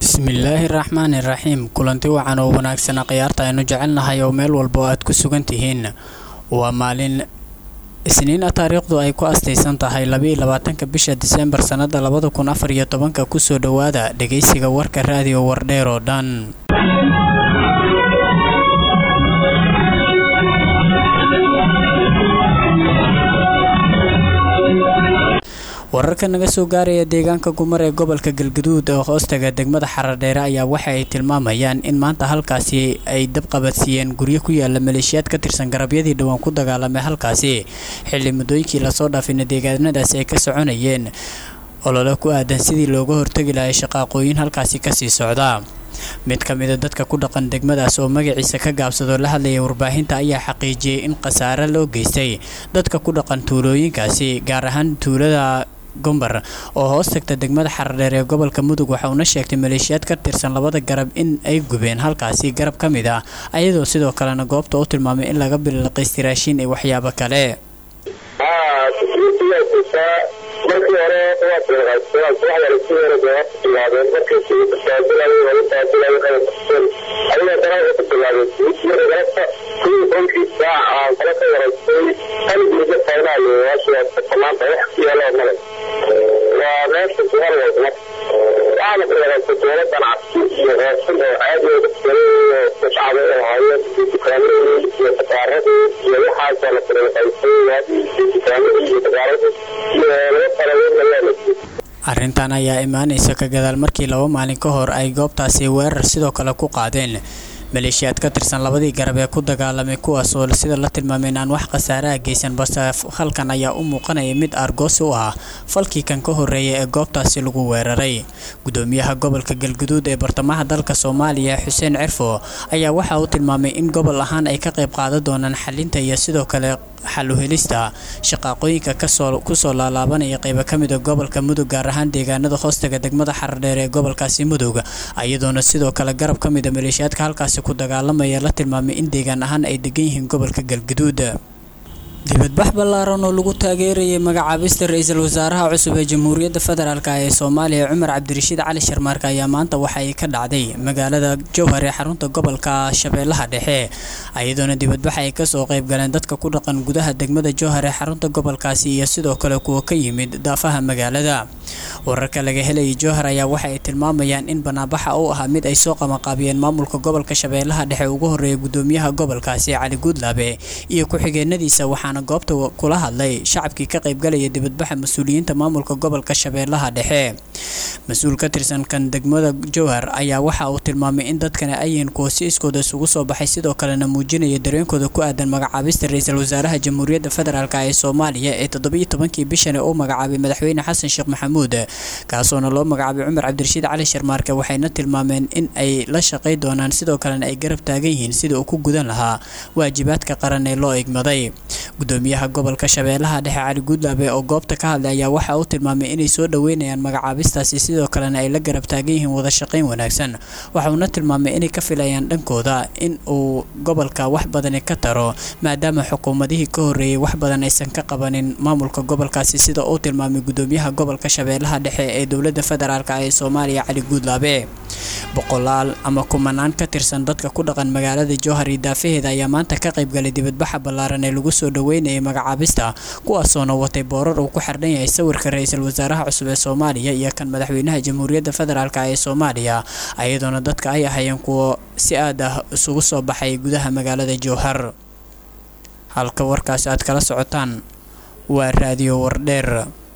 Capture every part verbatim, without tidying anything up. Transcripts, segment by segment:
Bismillahir Rahmanir Rahim. Kulanti wacan oo wanaagsan qiyaarta aynu jecelnahay oo meel walba aad ku sugan tihiin. Waa maalin Isniin taariikhdu ay ku astaysan tahay laba iyo labaatanka bisha December sanada laba kun afar iyo toban ku soo dhawaada dhageysiga warka raadiyo Wardheer oo dhan. wararka naga soo gaaraya deegaanka Gumar ee gobolka Galgaduud oo hoostaga degmada Xaradheere ayaa waxa ay tilmaamayaan in maanta halkaasi ay dab qabadsiiyeen guryo ku yaala maleeshiyad ka tirsan garabyadii dhawaan ku dagaalamay halkaasi xilli mudooyinkii la soo dhaafay deegaanadaas ay ka soconayeen olole ku aadan sidii looga hortagi lahaa shaqaaqooyin halkaasi ka sii socda. mid ka mid ah dadka ku dhaqan degmadaas oo magaciisa ka gaabsado la hadlayay warbaahinta ayaa xaqiijiyay in qasaare loo geystay dadka ku dhaqan tuulooyinkaasi gaar ahaan tuulada Gumbar oo hoos tagta degmada Xaradheere ee gobolka Mudug waxa uu na sheegtay maleeshiyad ka tirsan labada garab in ay gubeen halkaasi garab ka mid ah ayadoo sidoo kalena goobta u tilmaamay in laga bilaqaystay raashin iyo waxyaabo kale. markii hore waa tilmaantay waxa la siiyay jawaab markii uu taasiray wali taasiray qeybsan ayna darajo ku bilaabay sidii garabta kuwii qonkii saaca kala ka wareegtay hal muddo faynayo waxa tamaanta wax yaalo male waa meesha su'aal wada waana ku dowladda cabsi iyo raashin oo caadi ah oo shacabka oo haya dukaamada iyo taqaarada iyo waxa kale oo qaybsan dukaamada iyo taqaarada arrintan ayaa imaanaysa ka gadaal markii laba maalin ka hor ay goobtaasi weerar sidoo kale ku qaadeen maleeshiyad ka tirsan labadii garab ee ku dagaalamay kuwaas oo sida la tilmaamay aan wax qasaare ah geysan balse halkan ayaa u muuqanaya mid argoos u ah falkii kan ka horeeyay ee goobtaasi lagu weeraray. gudoomiyaha gobolka Galgaduud ee bartamaha dalka Soomaaliya Xuseen Cirfo ayaa waxa uu tilmaamay in gobol ahaan ay ka qayb qaadan doonaan xalinta iyo sidoo kale xal u helista shaqaaqooyinka ka soo ku soo laalaabanaya qayb ka mid ah gobolka Mudug gaar ahaan deegaanada hoostaga degmada Xaradheere ee gobolkaasi Mudug ayadoona sidoo kale garab ka mid ah maleeshiyadka halkaas ku dagaalamaya la tilmaamay in deegaan ahaan ay degan yihiin gobolka Galgaduud. dibadbax ballaaran oo lagu taageerayay magacaabista ra'iisul wasaaraha cusub ee Jamhuuriyadda Federaalka ee Soomaaliya Cumar Cabdirashiid Cali Sharmaarka ayaa maanta waxa ay ka dhacday magaalada Jowhar ee xarunta gobolka Shabeellaha Dhexe ayadoona dibadbax ay ka soo qayb galeen dadka ku dhaqan gudaha degmada Jowhar ee xarunta gobolkaasi iyo sidoo kale kuwa ka yimid daafaha magaalada. wararka laga helay Jowhar ayaa waxa ay tilmaamayaan in banaabaxa uu ahaa mid ay soo qabanqaabiyeen maamulka gobolka Shabeellaha Dhexe ugu horeeyay gudoomiyaha gobolkaasi Cali Guudlaabe iyo ku xigeenadiisa waxaana goobta kula hadlay shacabkii ka qayb galaya dibadbaxa mas'uuliyiinta maamulka gobolka Shabeellaha Dhexe. mas'uul ka tirsan kan degmada Jowhar ayaa waxa uu tilmaamay in dadkana ayeen koosi iskooda isugu soo baxay sidoo kalena muujinaya dareenkooda ku aadan magacaabista ra'iisul wasaaraha Jamhuuriyadda Federaalka ee Soomaaliya ee toddoba iyo tobankii bishan oo magacaabay madaxweyne Xasan Sheekh Maxamuud kaasoo loo magacaabay Cumar Cabdirashiid Cali Sharmaarka waxayna tilmaameen in ay la shaqeey doonaan sidoo kalena ay garab taagan yihiin sida uu ku gudan lahaa waajibaadka qaran ee loo igmaday. gudoomiyaha gobolka Shabeellaha Dhexe Cali Guudlaabe oo goobta ka hadlay ayaa waxa uu tilmaamay inay soo dhaweynayaan magacaabistaasi sidoo kalena ay la garab taagan yihiin wada shaqeyn wanaagsan. waxa uu tilmaamay inay ka filayaan dhankooda in uu gobolka wax badan ka taro maadaama xukuumadihii ka horeeyay wax badan aysan ka qabanin maamulka gobolkaasi sida uu tilmaamay gudoomiyaha gobolka Shabeellaha Dhexe ee dowladda federaalka ee Soomaaliya Cali Guudlaabe. boqolaal ama kumanaan ka tirsan dadka ku dhaqan magaalada Jowhar iyo daafaheeda ayaa maanta ka qayb galay dibadbaxa ballaaran ee lagu soo dhaweynayay magacaabista kuwaasoo watay boorar uu ku xirdan yahay sawirka ra'iisul wasaaraha cusub ee Soomaaliya iyo kan madaxweynaha Jamhuuriyadda Federaalka ee Soomaaliya ayadoona dadka ay ahayeen kuwa si aad ah isugu soo baxay gudaha magaalada Jowhar. halka warkaas aad kala socotaan waa raadiyo Wardheer.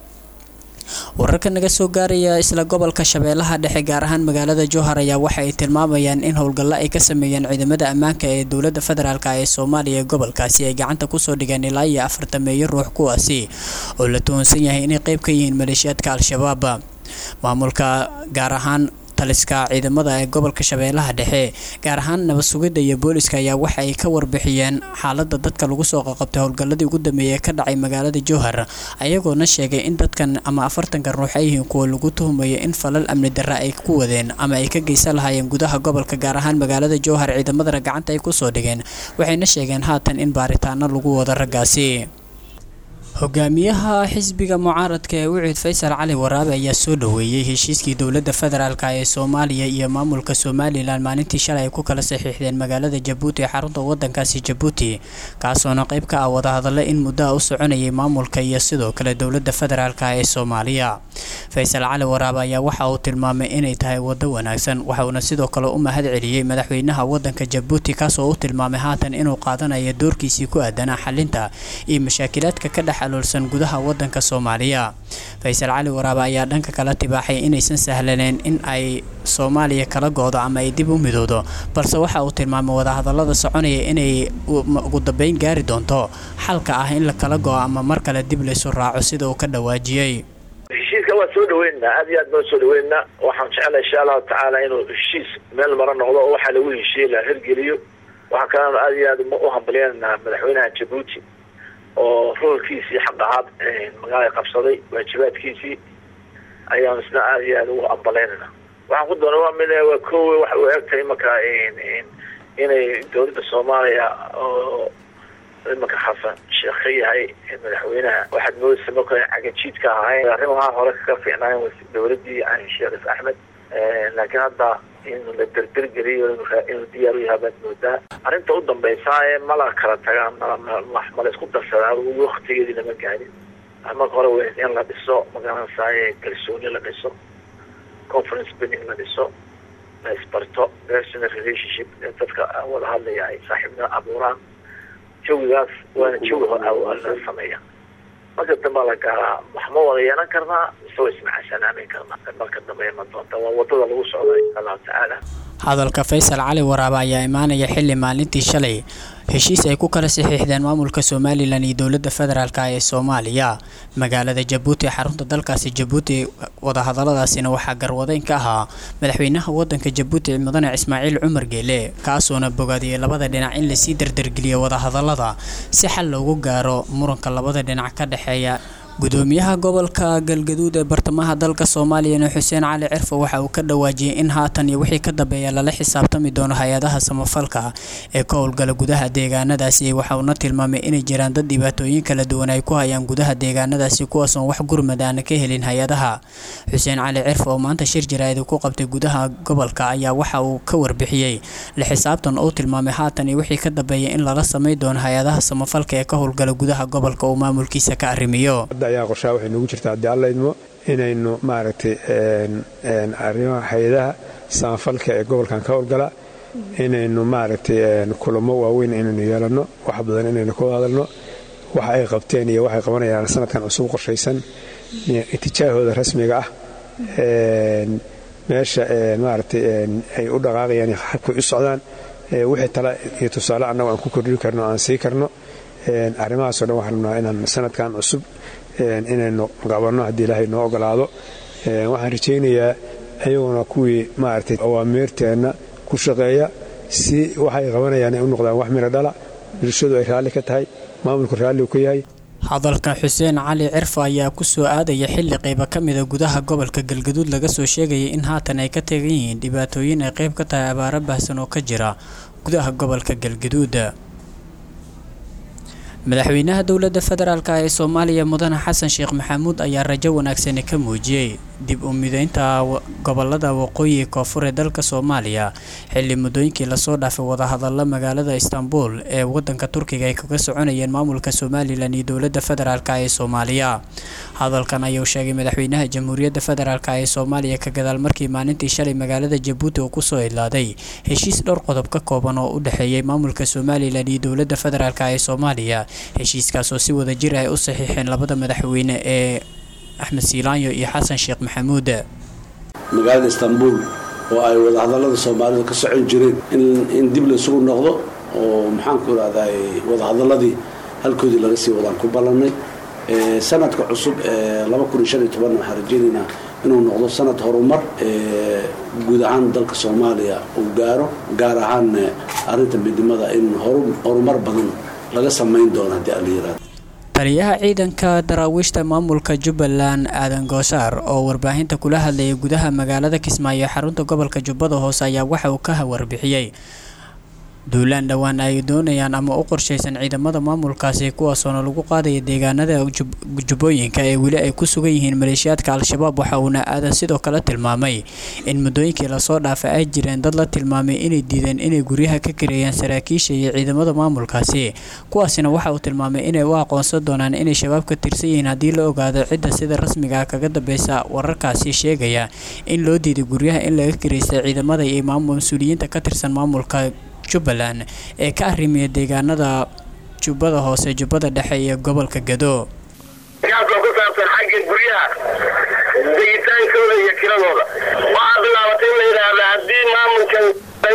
wararka naga soo gaaraya isla gobolka Shabeellaha Dhexe gaar ahaan magaalada Jowhar ayaa waxa ay tilmaamayaan in howlgalla ay ka sameeyeen ciidamada ammaanka ee dowladda federaalka ee Soomaaliya ee gobolkaasi ay gacanta ku soo dhigeen ilaa iyo afartan meeyo ruux kuwaasi oo la toonsan yahay inay qayb ka yihiin maleeshiyadka Al-Shabaab. maamulka gaar ahaan taliska ciidamada ee gobolka Shabeellaha Dhexe gaar ahaan nabad sugidda iyo booliska ayaa waxa ay ka warbixiyeen xaaladda dadka lagu soo qabtay howlgalladii ugu dambeeyay ka dhacay magaalada Jowhar ayagoona sheegay in dadkan ama afartan ruux ay yihiin kuwa lagu tuhumayo in falal amni darro ay ku wadeen ama ay ka geysan lahaayeen gudaha gobolka gaar ahaan magaalada Jowhar ciidamada gacanta ay ku soo dhigeen waxayna sheegeen haatan in baaritaano lagu wada ragaasi. hogaamiyaha xisbiga mucaaradka ee Wicid Faysal Cali Waraabe ayaa soo dhaweeyay heshiiskii dowladda federaalka ee Soomaaliya iyo maamulka Somaliland maalintii shalay ay ku kala saxiixdeen magaalada Jabuuti ee xarunta wadankaasi Jabuuti kaasoo qayb ka ah wadahadalo in muddo u soconayay maamulka iyo sidoo kale dowladda federaalka ee Soomaaliya. Faysal Cali Waraabe ayaa waxa uu tilmaamay inay tahay wado wanaagsan waxa uu sidoo kale u mahad celiyay madaxweynaha wadanka Jabuuti kaasoo uu tilmaamay haatan inuu qaadanayo doorkiisa ku aadan xalinta iyo mashaakilaadka ka dhex alulsan gudaha wadanka Soomaaliya. Faysal Cali Waraabe ayaa dhanka kala tibaaxay inaysan sahlaneen in ay Soomaaliya kala goodo ama ay dib u midowdo balse waxa uu tilmaamay wadahadalada soconaya inay ugu dambeyn gaari doonto xalka ah in la kala goodo ama mar kale dib la isu raaco sida uu ka dhawaajiyay. heshiiska waa soo dhaweynaa aad iyo aad baan soo dhaweynaa waxaan jeclahay insha Allah tacaala inuu heshiis meel mara noqdo oo waxa lagu heshiiyay la hirgeliyo waxa kalena aad iyo aad u hambalyeynaa madaxweynaha Jabuuti oo roolkiisii xaq ahaad magaalada qabsaday waajibaadkiisii ayaan isna aad iyo aad ugu hambalyeynaa. waxaan ku doonaa waa mid waa koow waxa uu egtay marka inay dowladda Soomaaliya oo marka xasan sheekh yahay madaxweynaha waxaad moodaysaa marka cagajiidka ahayn arrimaha hore ka fiicnaan dowladdii aan Sheekh Axmed laakiin hadda in la dardargeliyo inuu diyaar u yahay baad moodaa arrinta u dambaysa ee mala kala tagaan mala isku darsadaan waqtigeedii lama gaarin ama hore waa in la dhiso magaalada kalsooni la dhiso conference building la dhiso la isbarto personal relationship dadka wada hadlaya ay saaxiibna abuuraan jawgaas waana jawga la sameeyaa marka dambe la gaaraa wax ma wada yeelan karnaa soo ismaxsanaamin karnaa marka dambe ma doonta waa wadada lagu socday Allah Taala. hadalka Faysal Cali Waraabe ayaa imaanaya xilli maalintii shalay heshiis ay ku kala saxiixdeen maamulka Somaliland iyo dowladda federaalka ee Soomaaliya magaalada Jabuuti xarunta dalkaasi Jabuuti wadahadaladaasina waxa garwadeyn ka ahaa madaxweynaha wadanka Jabuuti Mudane Ismaaciil Cumar Geele kaasoo bogaadiyay labada dhinac in la sii dardargeliyo wadahadalada si xal loogu gaaro muranka labada dhinac ka dhaxeeya. gudoomiyaha gobolka Galgaduud ee bartamaha dalka Soomaaliya Xuseen Cali Cirfo waxa uu ka dhawaajiyay in haatan iyo wixii ka dambeeya la xisaabtami doono hay'adaha samafalka ee ka howlgala gudaha deegaanadaasi waxa uu tilmaamay in jiraan dad dhibaatooyin kala duwan ay ku hayaan gudaha deegaanadaasi kuwaas oo wax gurmad aan ka helin hay'adaha. Xuseen Cali Cirfo oo maanta shir jiraayad ku qabtay gudaha gobolka ayaa waxa uu ka warbixiyay la xisaabtan oo tilmaamay haatan iyo wixii ka dambeeya in la sameeyo doono hay'adaha samafalka ee ka howlgala gudaha gobolka oo maamulkiisa ka arrimiyo. ayaa qorshaha waxay nagu jirtaa hadii alla idmo inaynu maaragtay een arrimaha hay'adaha samafalka ee gobolkan ka howlgala inaynu maaragtay kulamo waaweyn inaynu yeelano wax badan inaynu ka hadalno waxa ay qabteen iyo waxa ay qabanayaan sanadkan cusub qorshaysan itijaahooda rasmiga ah een meesha maaragtay ay u dhaqaaqayaan habka u socdaan wixii tala iyo tusaale annagu aan ku kordhin karno aan sii karno een arrimahaas oo dhan waxaan rabnaa inaan sanadkan cusub inaynu qabanno haddii Ilaahay noo ogolaado waxaan rajaynayaa ayaguna kuwii maaragtay awaamirteena ku shaqeeya si waxay qabanayaan u noqdaan wax miro dhala bulshadu ay raali ka tahay maamulku raali u ka yahay. hadalka Xuseen Cali Cirfo ayaa ku soo aadaya xilli qayb ka mid ah gudaha gobolka Galgaduud laga soo sheegay in haatan ay ka tagan yihiin dhibaatooyin ay qayb ka tahay abaaro baahsan oo ka jira gudaha gobolka Galgaduud. madaxweynaha dowladda federaalka ee Soomaaliya Mudane Xasan Sheekh Maxamuud ayaa rajo wanaagsan ka muujiyay dib u mideynta gobolada waqooyi koonfur ee dalka Soomaaliya xilli mudooyinkii la soo dhaafay wadahadalada magaalada Istanbul ee wadanka Turkiga ay kaga soconayeen maamulka Somaliland iyo dowladda federaalka ee Soomaaliya. hadalkan ayuu sheegay madaxweynaha Jamhuuriyadda Federaalka ee Soomaaliya ka gadaal markii maalintii shalay magaalada Jabuuti uu ku soo ilaaday heshiis dhowr qodob ka kooban oo u dhaxeeyay maamulka Somaliland iyo dowladda federaalka ee Soomaaliya heshiiskaas oo si wada jir ah u saxiixeen labada madaxweyne ee Axmed Siilaanyo iyo Xasan Sheekh Maxamuud. magaalada Istanbul oo ay wadahadalada Soomaalida ka socon jireen in in dib la isugu noqdo oo maxaan ku raadayay wadahadaladii halkoodii laga sii wadaan ku balanay ee sanadka cusub ee laba kun iyo shan iyo toban waxaan rajaynaynaa inuu noqdo sanad horumar ee guud ahaan dalka Soomaaliya uu gaaro gaar ahaan arrinta midnimada in horumar badan laga sameyn doono hadii la yiraahdo. taliyaha ciidanka daraawiishta maamulka Jubbaland Aadan Goosaar oo warbaahinta kula hadlayay gudaha magaalada Kismaayo xarunta gobolka Jubbada Hoose ayaa waxa uu ka warbixiyay duulaan dhawaan ay doonayaan ama u qorshaysan ciidamada maamulkaasi kuwaasoona lagu qaadaya deegaanada jubbooyinka ee weli ay ku sugan yihiin maleeshiyaadka al-shabaab. Waxa uuna aadan sidoo kale tilmaamay in muddooyinkii lasoo dhaafay ay jireen dad la tilmaamay inay diideen inay guryaha ka kireeyaan saraakiisha iyo ciidamada maamulkaasi, kuwaasina waxa uu tilmaamay inay u aqoonsan doonaan inay shabaab ka tirsan yihiin haddii la ogaado cidda sida rasmiga ah kaga dambeysa wararkaasi sheegaya in loo diiday guryaha in laga kireystay ciidamada iyo mas-uuliyiinta ka tirsan maamulka Jubbaland ee ka arrimiya deegaanada Jubbada Hoose, Jubbada Dhexe iyo gobolka Gado. Gaabka ku saabsan xagga guryaha deegaankooda iyo kiradooda waxaa bilaabatay in la yidhaahdo haddii maamulkan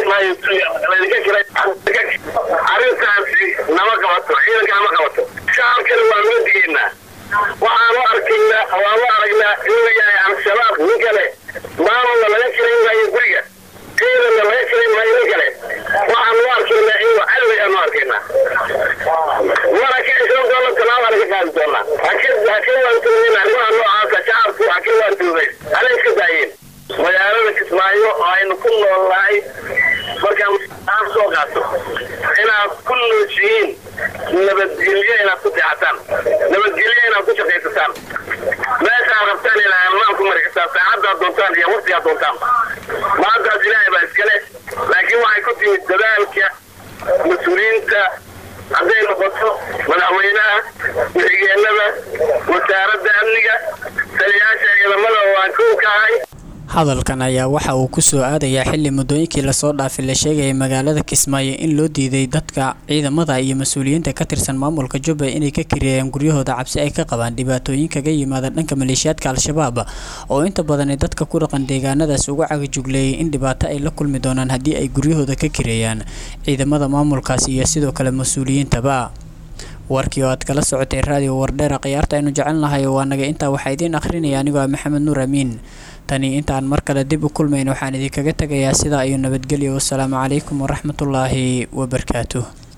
arrintaasi nama qabato, ciidanka nama qabato, shacabkana waa loo digeynaa. waxaanu arkaynaa waanu aragnaa in la yahay al-shabaab nin kale maamulna laga kirayn maayo guriga, ciidanna laga kirayn maayo nin kale. waxaanu arkaynaa inuu cadow ayaanu arkaynaa. mana ka ishan doona talaabana ka qaadi doonaa. haka waantuumin arrimaha noocaasa shacabku haka waantuumayn hala iska daayeen. magaalada Kismaayo oo aynu ku noolnahay markaan aan soo qaato inaad ku nooshihiin nabadgelyo inaad ku seexataan, nabadgelyo inaad ku shaqaysataan, meeshaad rabtaan inaad ammaan ku mari kartaan saacaddaad doontaan iyo waqtigaad doontaan. maantaas ilaahay baa iskale, laakiin waxay ku timid dadaalka mas-uuliyiinta hadday noqoto madaxweynaha, ku-xigeenada, wasaaradda amniga, taliyayaasha ciidamada oo aan kow ka ahay. hadalkan ayaa waxa uu ku soo aadayaa xilli muddooyinkii lasoo dhaafay la sheegayay magaalada Kismaayo in loo diiday dadka ciidamada iyo mas-uuliyiinta ka tirsan maamulka Jubba inay ka kireeyaan guryahooda cabsi ay ka qabaan dhibaatooyin kaga yimaada dhanka maleeshiyaadka al-shabaab oo inta badan dadka ku dhaqan deegaanadaas uga cagajugleeyay in dhibaato ay la kulmi doonaan haddii ay guryahooda ka kireeyaan ciidamada maamulkaas iyo sidoo kale mas-uuliyiintaba. warkii oo aad kala socotay raadiyo Wardheer qiyaarta aynu jecelnahay waa naga intaa waxaa idiin akhrinaya anigoo Maxamed Nuur Amiin. tani intaan mar kale dib u kulmayno waxaan idinkaga tagayaa sidaa iyo nabadgelyo. Wassalaamu calaykum waraxmatullaahi wabarakaatuh.